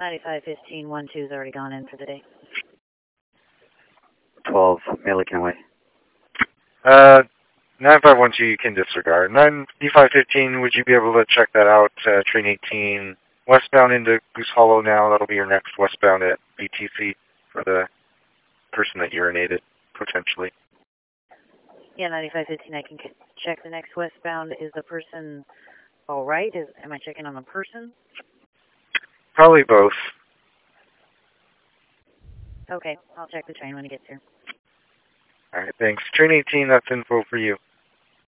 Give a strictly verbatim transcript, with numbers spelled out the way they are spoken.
ninety-five fifteen, one two's already gone in for the day. twelve, Milliken Way. Uh, nine five one two you can disregard. ninety-five fifteen, would you be able to check that out? Uh, train eighteen, westbound into Goose Hollow now. That'll be your next westbound at B T C for the person that urinated, potentially. Yeah, ninety-five fifteen, I can check the next westbound. Is the person all right? Is, am I checking on the person? Probably both. Okay, I'll check the train when it gets here. All right, thanks. Train eighteen, that's info for you.